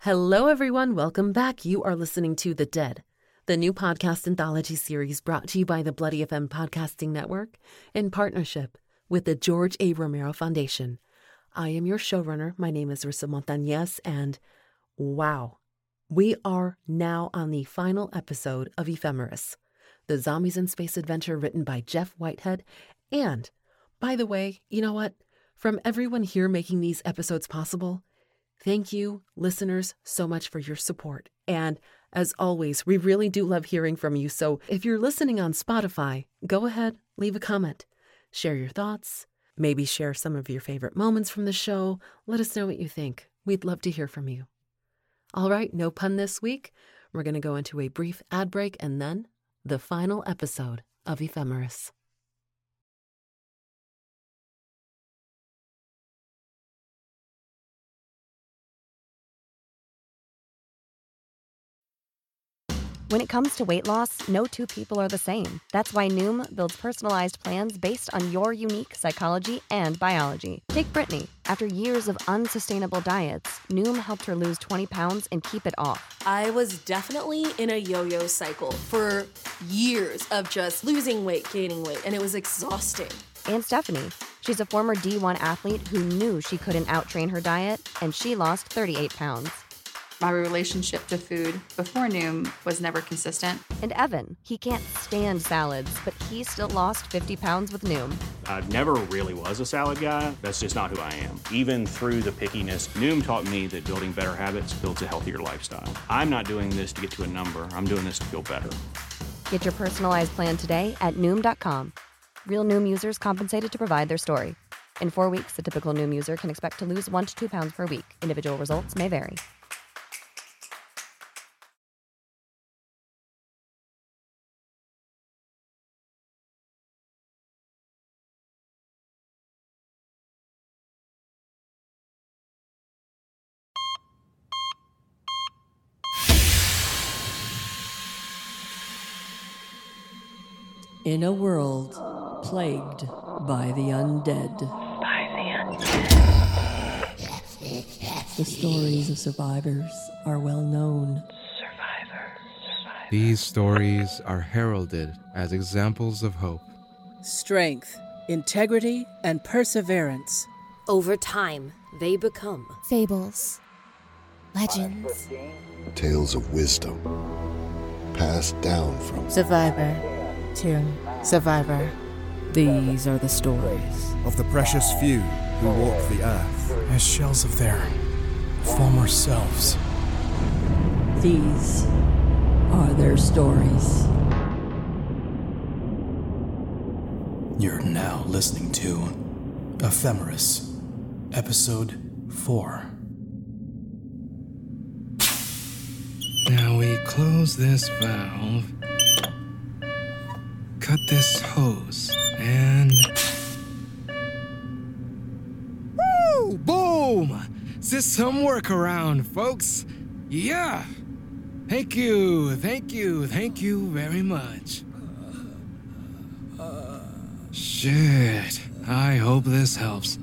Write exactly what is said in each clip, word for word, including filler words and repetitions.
Hello, everyone. Welcome back. You are listening to The Dead, the new podcast anthology series brought to you by the Bloody F M Podcasting Network in partnership with the George A. Romero Foundation. I am your showrunner. My name is Rissa Montañez, and wow, we are now on the final episode of Ephemeris, the Zombies in Space adventure written by Jeff Whitehead. And, by the way, you know what? From everyone here making these episodes possible, thank you, listeners, so much for your support. And as always, we really do love hearing from you. So if you're listening on Spotify, go ahead, leave a comment, share your thoughts, maybe share some of your favorite moments from the show. Let us know what you think. We'd love to hear from you. All right, no pun this week. We're going to go into a brief ad break and then the final episode of Ephemeris. When it comes to weight loss, no two people are the same. That's why Noom builds personalized plans based on your unique psychology and biology. Take Brittany. After years of unsustainable diets, Noom helped her lose twenty pounds and keep it off. I was definitely in a yo-yo cycle for years of just losing weight, gaining weight, and it was exhausting. And Stephanie. She's a former D one athlete who knew she couldn't out-train her diet, and she lost thirty-eight pounds. My relationship to food before Noom was never consistent. And Evan, he can't stand salads, but he still lost fifty pounds with Noom. I never really was a salad guy. That's just not who I am. Even through the pickiness, Noom taught me that building better habits builds a healthier lifestyle. I'm not doing this to get to a number. I'm doing this to feel better. Get your personalized plan today at Noom dot com. Real Noom users compensated to provide their story. In four weeks, the typical Noom user can expect to lose one to two pounds per week. Individual results may vary. In a world plagued by the undead. By the undead. The stories of survivors are well known. Survivor. Survivor. These stories are heralded as examples of hope. Strength, integrity, and perseverance. Over time, they become fables, legends, tales of wisdom, passed down from survivor to survivor. These are the stories of the precious few who walk the earth as shells of their former selves. These are their stories. You're now listening to Ephemeris, Episode four. Now we close this valve, cut this hose, and... Woo! Boom! This is some workaround, folks. Yeah! Thank you, thank you, thank you very much. Shit, I hope this helps.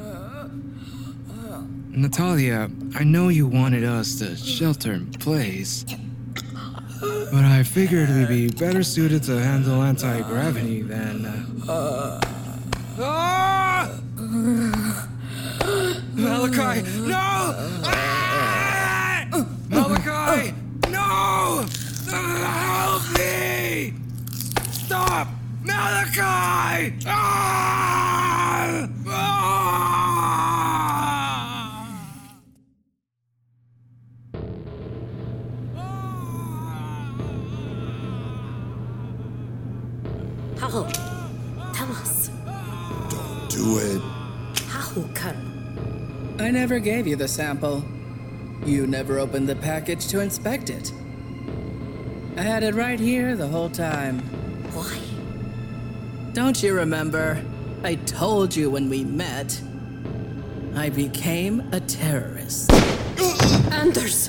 Natalia, I know you wanted us to shelter in place, but I figured we'd be better suited to handle anti-gravity than... Uh... Ah! Malachi, no! Ah! Malachi, no! Help me! Stop! Malachi! Ah! Ah! How? Tell us. Don't do it. How, Colonel? I never gave you the sample. You never opened the package to inspect it. I had it right here the whole time. Why? Don't you remember? I told you when we met. I became a terrorist. Anders!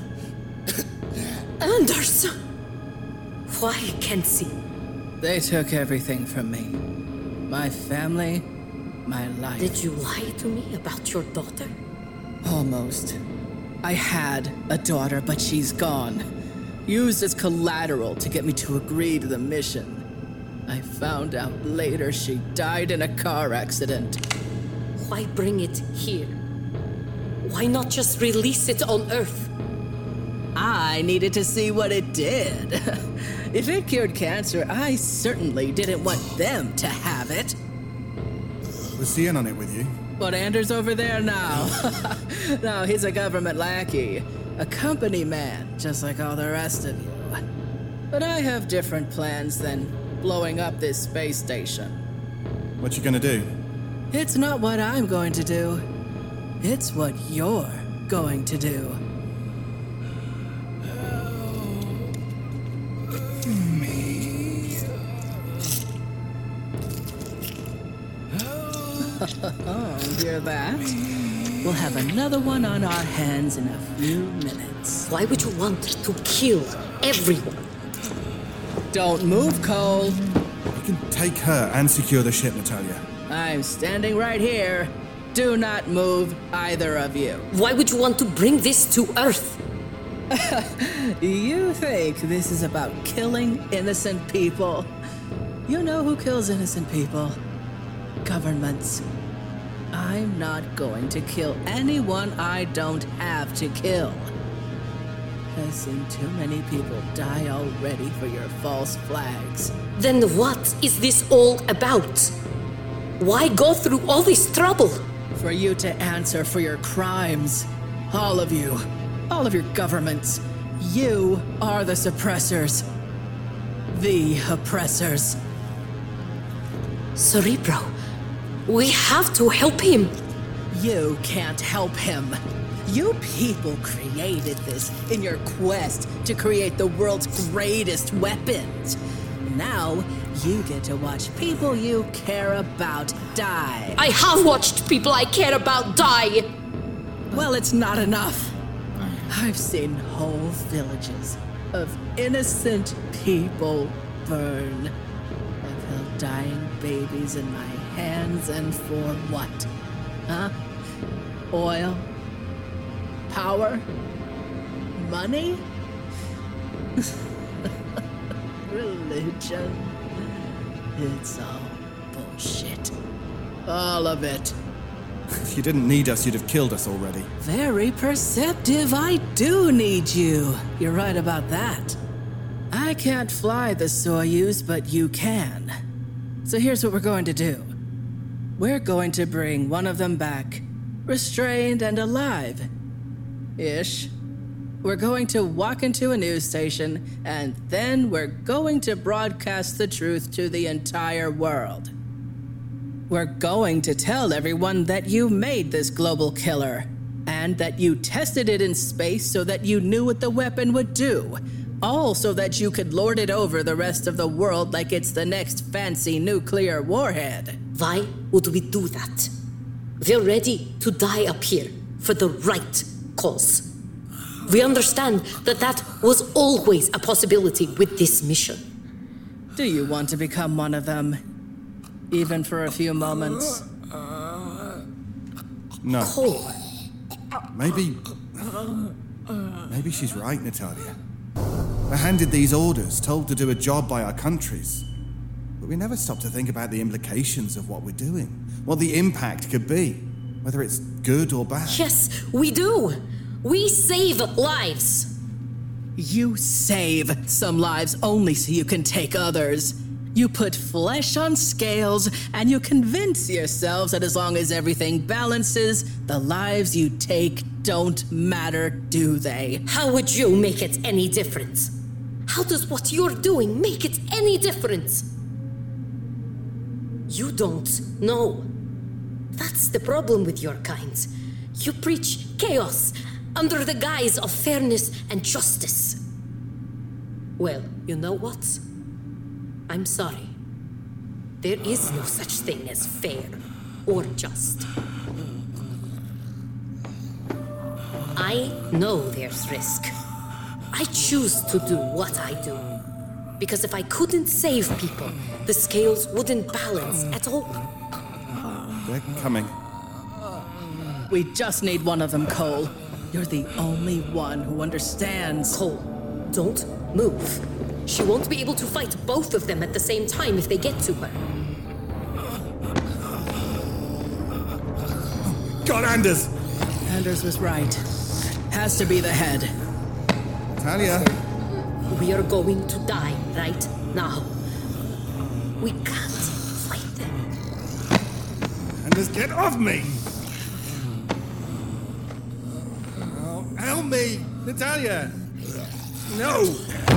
Anders! Why, Kenzie? They took everything from me. My family, my life. Did you lie to me about your daughter? Almost. I had a daughter, but she's gone. Used as collateral to get me to agree to the mission. I found out later she died in a car accident. Why bring it here? Why not just release it on Earth? I needed to see what it did. If it cured cancer, I certainly didn't want them to have it. Was he in on it with you? But Anders over there now. No, he's a government lackey. A company man, just like all the rest of you. But I have different plans than blowing up this space station. What you gonna do? It's not what I'm going to do. It's what you're going to do. Oh, hear that? We'll have another one on our hands in a few minutes. Why would you want to kill everyone? Don't move, Cole. You can take her and secure the ship, Natalia. I'm standing right here. Do not move, either of you. Why would you want to bring this to Earth? You think this is about killing innocent people? You know who kills innocent people? Governments. I'm not going to kill anyone I don't have to kill. I've seen too many people die already for your false flags. Then what is this all about? Why go through all this trouble? For you to answer for your crimes. All of you. All of your governments. You are the suppressors. The oppressors. Cerebro, we have to help him. You can't help him. You people created this in your quest to create the world's greatest weapons. Now, you get to watch people you care about die. I have watched people I care about die. Well, it's not enough. I've seen whole villages of innocent people burn. I've held dying babies in my hands, and for what? Huh? Oil? Power? Money? Religion? It's all bullshit. All of it. If you didn't need us, you'd have killed us already. Very perceptive. I do need you. You're right about that. I can't fly the Soyuz, but you can. So here's what we're going to do. We're going to bring one of them back, restrained and alive. Ish. We're going to walk into a news station, and then we're going to broadcast the truth to the entire world. We're going to tell everyone that you made this global killer, and that you tested it in space so that you knew what the weapon would do. All so that you could lord it over the rest of the world like it's the next fancy nuclear warhead. Why would we do that? We're ready to die up here for the right cause. We understand that that was always a possibility with this mission. Do you want to become one of them? Even for a few moments? No. Cole. Maybe... Maybe she's right, Natalia. We're handed these orders, told to do a job by our countries. But we never stop to think about the implications of what we're doing. What the impact could be. Whether it's good or bad. Yes, we do. We save lives. You save some lives only so you can take others. You put flesh on scales, and you convince yourselves that as long as everything balances, the lives you take don't matter, do they? How would you make it any different? How does what you're doing make it any different? You don't know. That's the problem with your kind. You preach chaos under the guise of fairness and justice. Well, you know what? I'm sorry. There is no such thing as fair or just. I know there's risk. I choose to do what I do. Because if I couldn't save people, the scales wouldn't balance at all. They're coming. We just need one of them, Cole. You're the only one who understands. Cole, don't move. She won't be able to fight both of them at the same time if they get to her. God, Anders! Anders was right. Has to be the head. Talia. We are going to die right now. We can't fight them. Anders, get off me! Oh, help me! Natalia! No!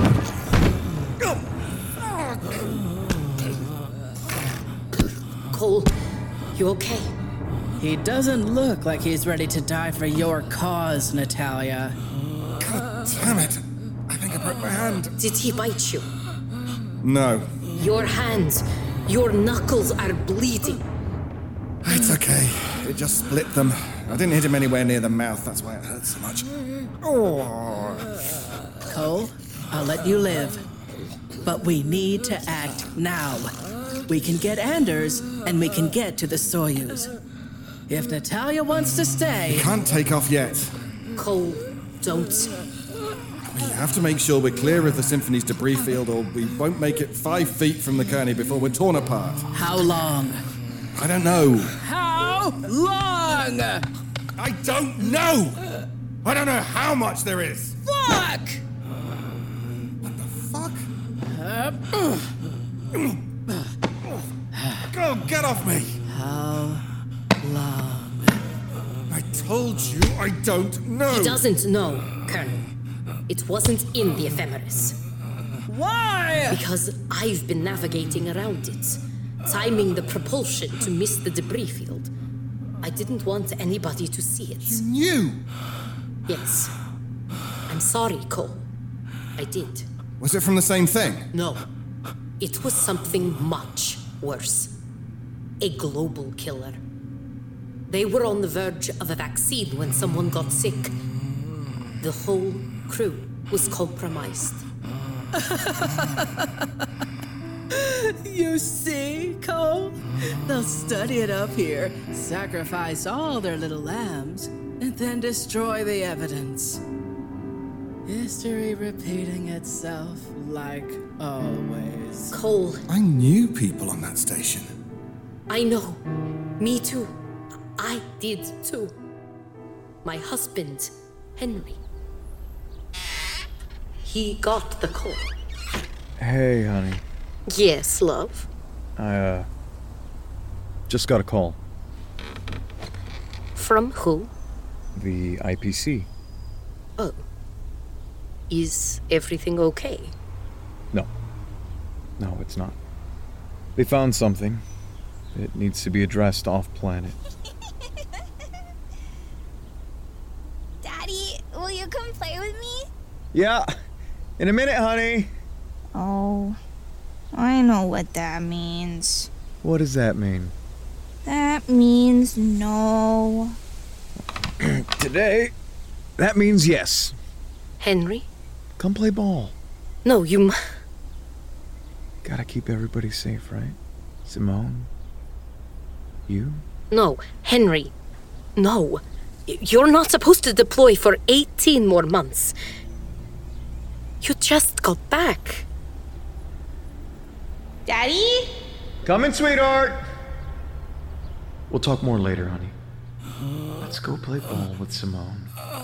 Cole, you okay? He doesn't look like he's ready to die for your cause, Natalia. God damn it! I think I broke my hand. Did he bite you? No. Your hands, your knuckles are bleeding. It's okay. It just split them. I didn't hit him anywhere near the mouth, that's why it hurts so much. Oh. Cole, I'll let you live. But we need to act now. We can get Anders, and we can get to the Soyuz. If Natalia wants to stay... You can't take off yet. Cole, don't. We have to make sure we're clear of the Symphony's debris field, or we won't make it five feet from the Kearney before we're torn apart. How long? I don't know. How long? I don't know! I don't know how much there is! Fuck! What the fuck? Uh, Go, get off me! How long? I told you I don't know! He doesn't know, Colonel. It wasn't in the ephemeris. Why? Because I've been navigating around it, timing the propulsion to miss the debris field. I didn't want anybody to see it. You knew? Yes. I'm sorry, Cole. I did. Was it from the same thing? No. It was something much worse. A global killer. They were on the verge of a vaccine when someone got sick. The whole crew was compromised. You see, Cole? They'll study it up here, sacrifice all their little lambs, and then destroy the evidence. History repeating itself like always. Cole. I knew people on that station. I know. Me too. I did too. My husband, Henry. He got the call. Hey, honey. Yes, love. I, uh... just got a call. From who? The I P C. Oh. Is everything okay? No. No, it's not. They found something. It needs to be addressed off-planet. Daddy, will you come play with me? Yeah. In a minute, honey. Oh, I know what that means. What does that mean? That means no. Today, that means yes. Henry? Come play ball. No, you... M- Gotta keep everybody safe, right? Simone? You? No, Henry. No. You're not supposed to deploy for eighteen more months. You just got back. Daddy? Come in, sweetheart. We'll talk more later, honey. Let's go play ball with Simone.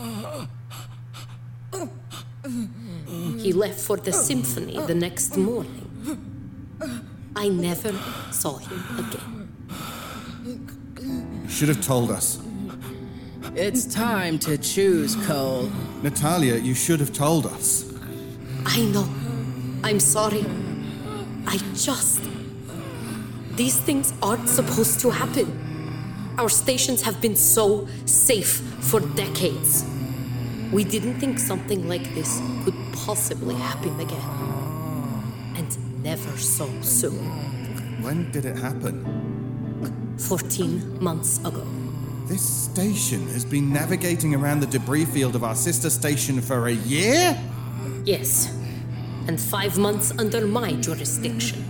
He left for the symphony the next morning. I never saw him again. You should have told us. It's time to choose, Cole. Natalia, you should have told us. I know. I'm sorry. I just... These things aren't supposed to happen. Our stations have been so safe for decades. We didn't think something like this could possibly happen again. And never so soon. When did it happen? Fourteen months ago. This station has been navigating around the debris field of our sister station for a year? Yes. And five months under my jurisdiction.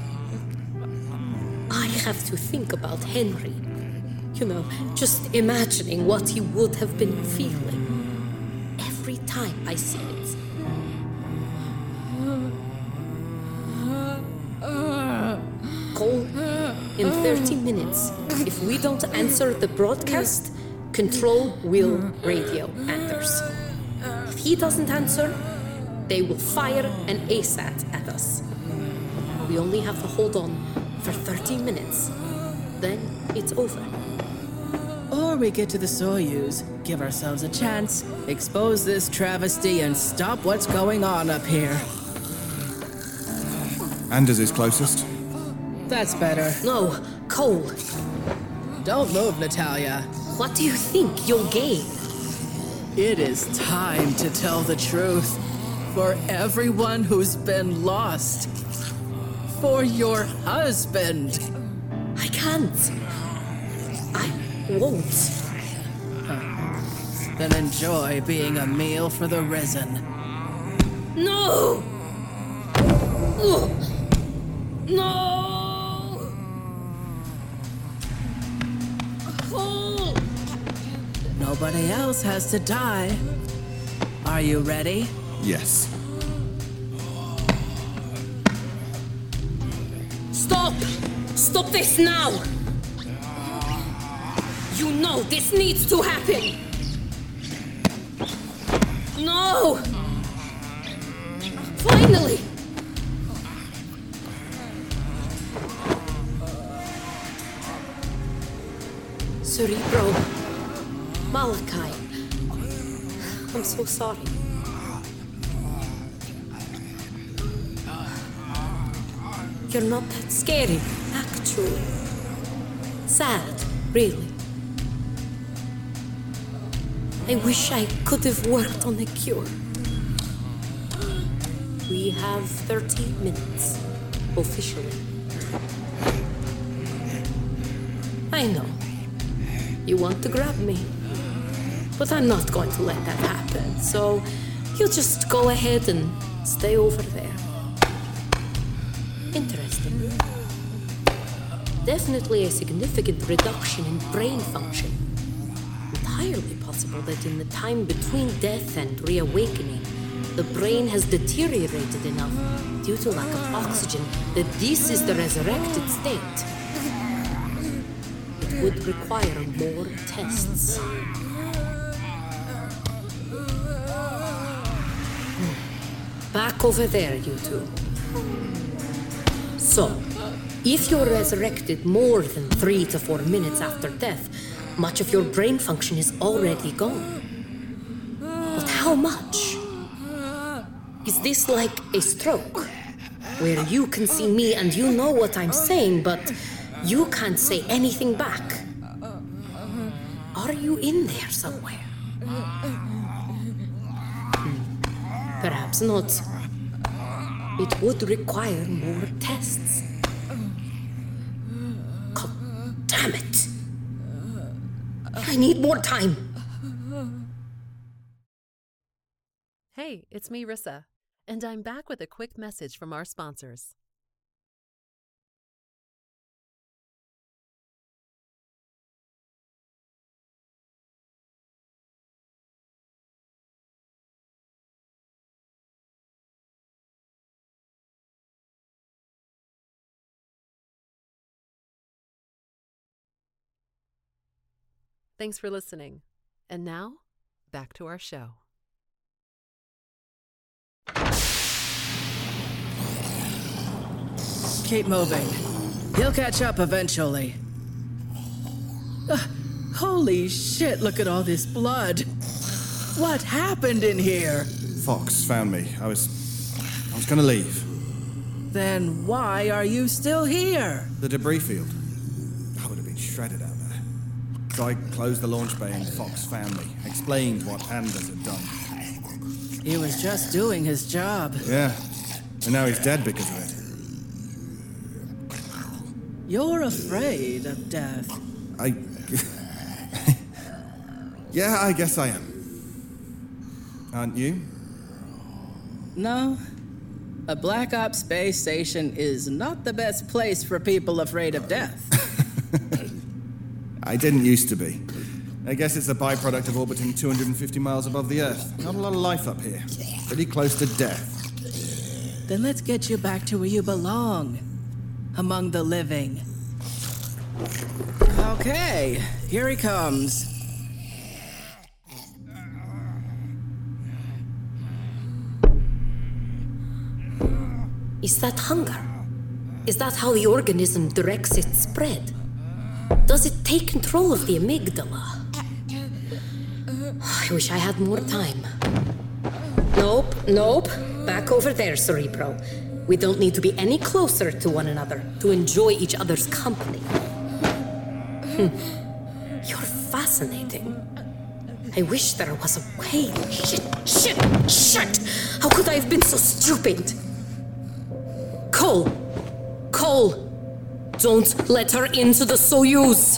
I have to think about Henry. You know, just imagining what he would have been feeling. time I see it. Cole, in thirty minutes, if we don't answer the broadcast, Control will radio Anders. If he doesn't answer, they will fire an A SAT at us. We only have to hold on for thirty minutes. Then it's over. Or we get to the Soyuz, give ourselves a chance, expose this travesty, and stop what's going on up here. Anders is closest. That's better. No, Cole. Don't move, Natalia. What do you think you'll gain? It is time to tell the truth. For everyone who's been lost. For your husband. I can't. I won't. Huh. Then enjoy being a meal for the risen. No! Ugh. No! Cole! Nobody else has to die. Are you ready? Yes. Stop! Stop this now! You know this needs to happen! No! Finally! Cerebro. Malachi. I'm so sorry. You're not that scary, actually. Sad, really. I wish I could have worked on a cure. We have thirty minutes, officially. I know. You want to grab me. But I'm not going to let that happen, so you just go ahead and stay over there. Interesting. Definitely a significant reduction in brain function. Entirely possible that in the time between death and reawakening, the brain has deteriorated enough due to lack of oxygen that this is the resurrected state. It would require more tests. Back over there, you two. So, if you're resurrected more than three to four minutes after death, much of your brain function is already gone. But how much? Is this like a stroke? Where you can see me and you know what I'm saying, but you can't say anything back? Are you in there somewhere? Hmm. Perhaps not. It would require more tests. God damn it! I need more time! Hey, it's me, Rissa, and I'm back with a quick message from our sponsors. Thanks for listening. And now, back to our show. Keep moving. He'll catch up eventually. Uh, holy shit, look at all this blood. What happened in here? Fox found me. I was... I was gonna leave. Then why are you still here? The debris field. I would have been shredded out there. So I closed the launch bay and Fox found me. Explained what Anders had done. He was just doing his job. Yeah. And now he's dead because of it. You're afraid of death. I... yeah, I guess I am. Aren't you? No. A Black Ops space station is not the best place for people afraid of death. I didn't used to be. I guess it's a byproduct of orbiting two hundred fifty miles above the Earth. Not a lot of life up here. Pretty close to death. Then let's get you back to where you belong. Among the living. Okay, here he comes. Is that hunger? Is that how the organism directs its spread? Does it take control of the amygdala? I wish I had more time. Nope, nope. Back over there, Cerebro. We don't need to be any closer to one another to enjoy each other's company. Hmm. You're fascinating. I wish there was a way. Shit, shit, shit! How could I have been so stupid? Cole! Cole! Don't let her into the Soyuz!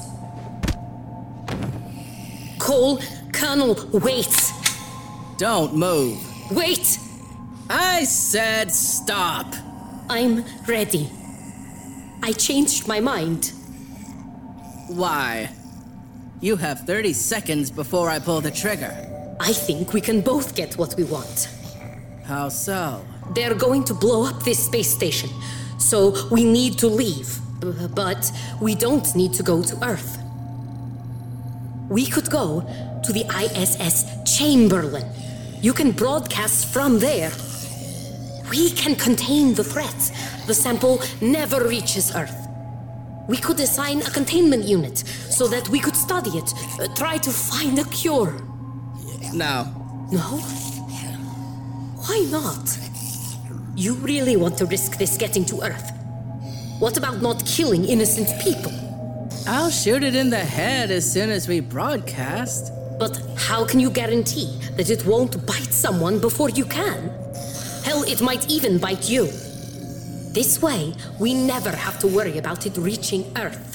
Cole, Colonel, wait! Don't move. Wait! I said stop! I'm ready. I changed my mind. Why? You have thirty seconds before I pull the trigger. I think we can both get what we want. How so? They're going to blow up this space station, so we need to leave. But we don't need to go to Earth. We could go to the I S S Chamberlain. You can broadcast from there. We can contain the threats. The sample never reaches Earth. We could assign a containment unit so that we could study it, uh, try to find a cure. No. No? Why not? You really want to risk this getting to Earth? What about not killing innocent people? I'll shoot it in the head as soon as we broadcast. But how can you guarantee that it won't bite someone before you can? Hell, it might even bite you. This way, we never have to worry about it reaching Earth.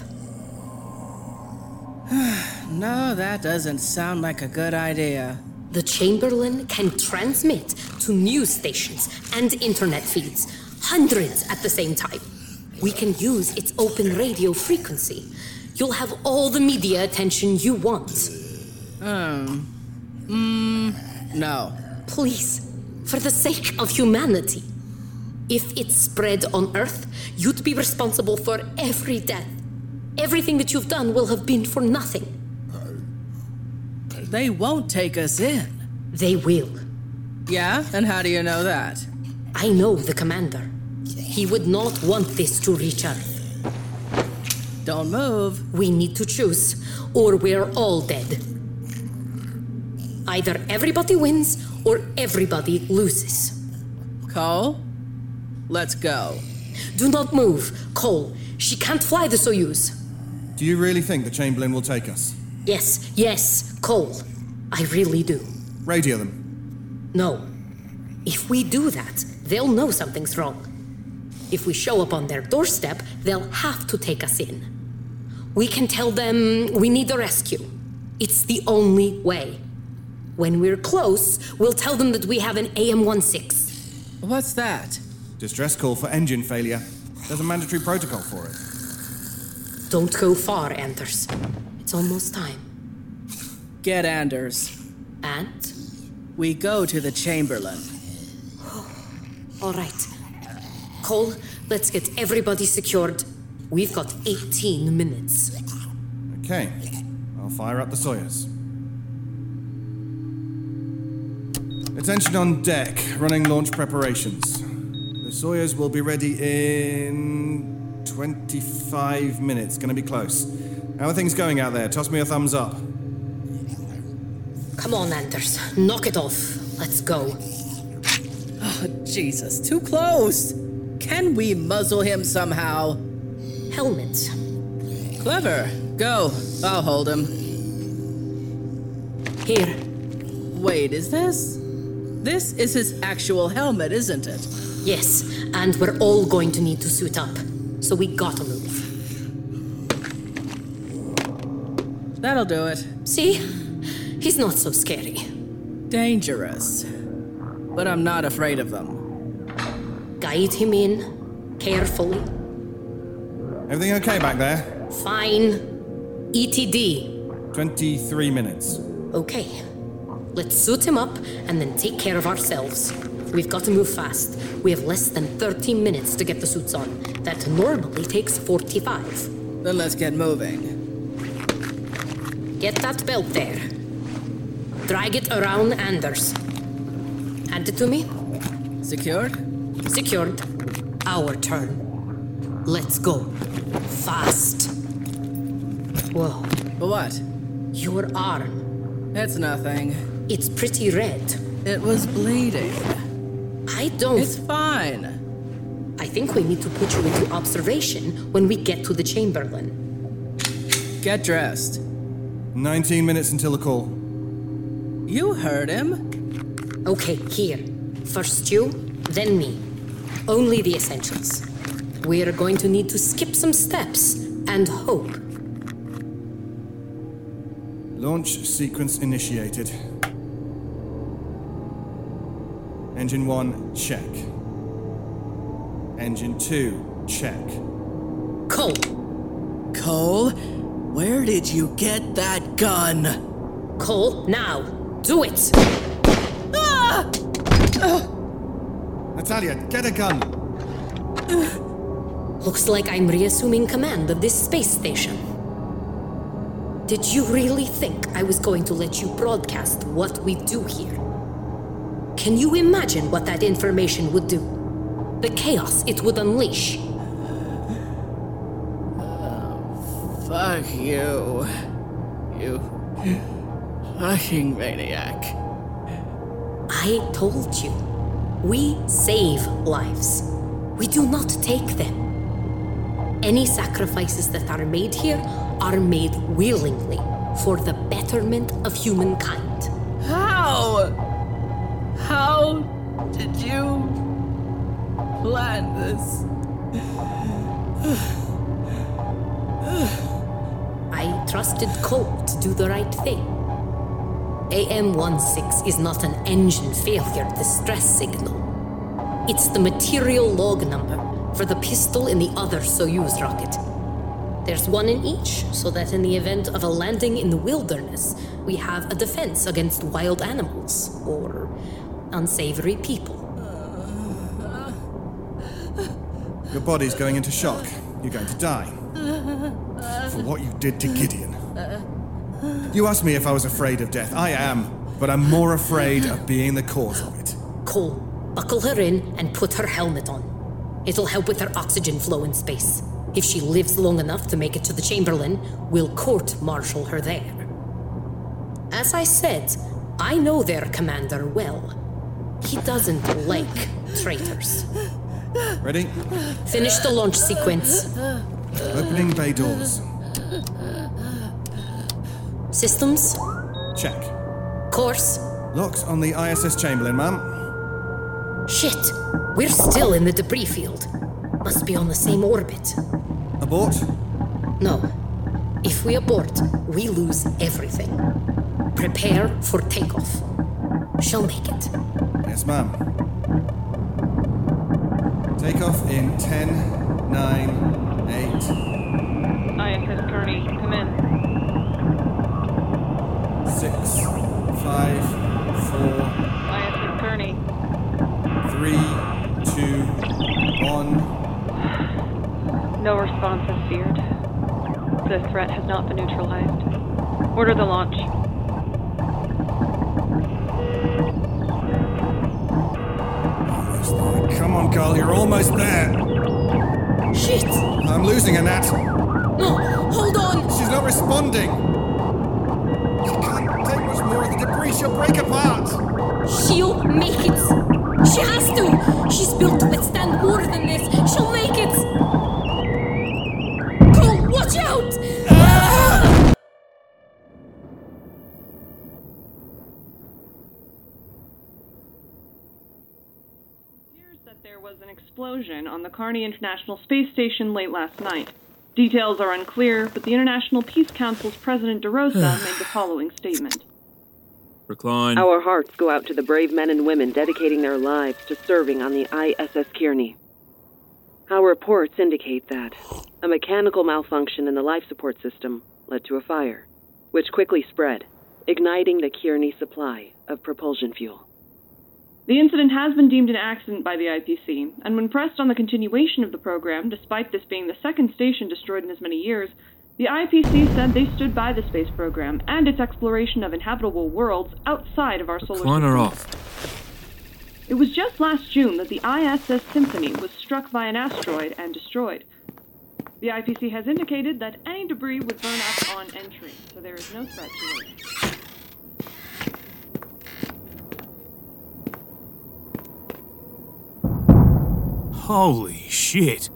No, that doesn't sound like a good idea. The Chamberlain can transmit to news stations and internet feeds, hundreds at the same time. We can use its open radio frequency. You'll have all the media attention you want. Um, mm, no. Please, for the sake of humanity. If it spread on Earth, you'd be responsible for every death. Everything that you've done will have been for nothing. They won't take us in. They will. Yeah? And how do you know that? I know the commander. He would not want this to reach Earth. Don't move. We need to choose, or we're all dead. Either everybody wins, or everybody loses. Cole? Let's go. Do not move, Cole. She can't fly the Soyuz. Do you really think the Chamberlain will take us? Yes, yes, Cole. I really do. Radio them. No. If we do that, they'll know something's wrong. If we show up on their doorstep, they'll have to take us in. We can tell them we need a rescue. It's the only way. When we're close, we'll tell them that we have an A M sixteen. What's that? Distress call for engine failure. There's a mandatory protocol for it. Don't go far, Anders. It's almost time. Get Anders. And? We go to the Chamberlain. All right. Cole, let's get everybody secured. We've got eighteen minutes. Okay. I'll fire up the Soyuz. Attention on deck. Running launch preparations. The Soyuz will be ready in twenty-five minutes. Gonna be close. How are things going out there? Toss me a thumbs up. Come on, Anders. Knock it off. Let's go. Oh, Jesus. Too close. Can we muzzle him somehow? Helmet. Clever. Go. I'll hold him. Here. Wait, is this? This is his actual helmet, isn't it? Yes, and we're all going to need to suit up. So we gotta move. That'll do it. See? He's not so scary. Dangerous. But I'm not afraid of them. Guide him in, carefully. Everything okay back there? Fine. E T D. twenty-three minutes. Okay. Let's suit him up and then take care of ourselves. We've got to move fast. We have less than thirty minutes to get the suits on. That normally takes forty-five. Then let's get moving. Get that belt there. Drag it around Anders. Hand it to me. Secured? Secured. Our turn. Let's go. Fast. Whoa. What? Your arm. It's nothing. It's pretty red. It was bleeding. I don't... It's fine. I think we need to put you into observation when we get to the Chamberlain. Get dressed. nineteen minutes until the call. You heard him. Okay, here. First you, then me. Only the essentials. We are going to need to skip some steps and hope. Launch sequence initiated. Engine one, check. Engine two, check. Cole! Cole? Where did you get that gun? Cole, now! Do it! Ah! Natalia, get a gun! Looks like I'm reassuming command of this space station. Did you really think I was going to let you broadcast what we do here? Can you imagine what that information would do? The chaos it would unleash? Fuck you. You fucking maniac. I told you. We save lives. We do not take them. Any sacrifices that are made here are made willingly for the betterment of humankind. How? How did you plan this? I trusted Cole to do the right thing. A M sixteen is not an engine failure distress signal. It's the material log number for the pistol in the other Soyuz rocket. There's one in each, so that in the event of a landing in the wilderness, we have a defense against wild animals or unsavory people. Your body's going into shock. You're going to die. For what you did to Gideon. You asked me if I was afraid of death. I am, but I'm more afraid of being the cause of it. Cole, buckle her in and put her helmet on. It'll help with her oxygen flow in space. If she lives long enough to make it to the Chamberlain, we'll court-martial her there. As I said, I know their commander well. He doesn't like traitors. Ready? Finish the launch sequence. Opening bay doors. Systems? Check. Course? Locks on the I S S Chamberlain, ma'am. Shit! We're still in the debris field. Must be on the same orbit. Abort? No. If we abort, we lose everything. Prepare for takeoff. She'll make it. Yes, ma'am. Takeoff in ten, nine, eight. I S S Kearney, come in. Six, five, four. I S S Kearney. Three, two, one. No response is feared. The threat has not been neutralized. Order the launch. Almost there. Come on, girl, you're almost there. Shit! I'm losing her, Nat. No, hold on! She's not responding. She can't take much more of the debris. She'll break apart. She'll make it. She has to. She's built to withstand more than this. She'll make it. Cole, watch out! Ah! That there was an explosion on the Kearney International Space Station late last night. Details are unclear, but the International Peace Council's President DeRosa made the following statement. Recline. Our hearts go out to the brave men and women dedicating their lives to serving on the I S S Kearney. Our reports indicate that a mechanical malfunction in the life support system led to a fire. which quickly spread, igniting the Kearney supply of propulsion fuel. The incident has been deemed an accident by the I P C, and when pressed on the continuation of the program, despite this being the second station destroyed in as many years, the I P C said they stood by the space program and its exploration of inhabitable worlds outside of our solar system. Recliner off. It was just last June that the I S S Symphony was struck by an asteroid and destroyed. The I P C has indicated that any debris would burn up on entry, so there is no threat to it. Holy shit.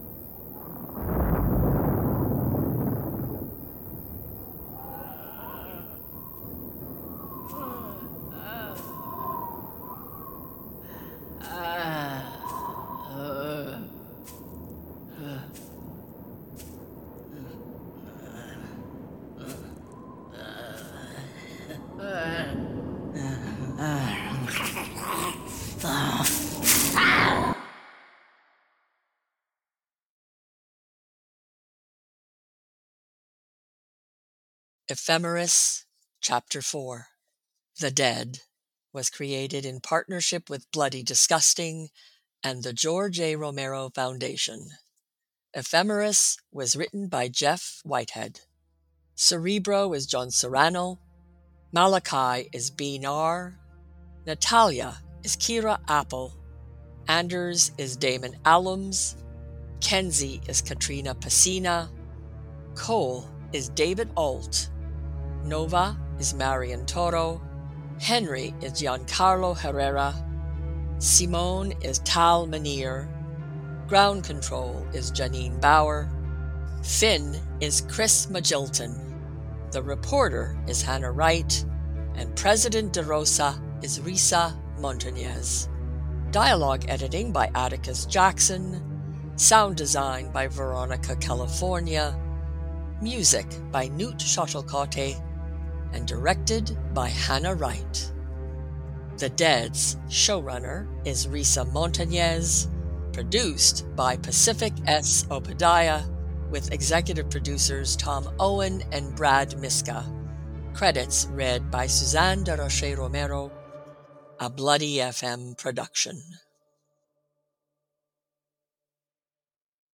Ephemeris, Chapter four. The Dead was created in partnership with Bloody Disgusting and the George A. Romero Foundation. Ephemeris was written by Jeff Whitehead. Cerebro is John Serrano. Malachi is B. Nahr. Natalia is Kira Apple. Anders is Damon Allums. Kenzie is Katrina Pacina. Cole is David Alt. Nova is Marian Toro. Henry is Giancarlo Herrera. Simone is Tal Manir. Ground Control is Janine Bauer. Finn is Chris Magilton. The reporter is Hannah Wright. And President DeRosa is Risa Montañez. Dialogue editing by Atticus Jackson. Sound design by Veronica California. Music by Newt Shuttlecote. And directed by Hannah Wright. The Dead's showrunner is Risa Montañez, produced by Pacific S. Obadiah, with executive producers Tom Owen and Brad Miska. Credits read by Suzanne de Roche Romero, a Bloody F M production.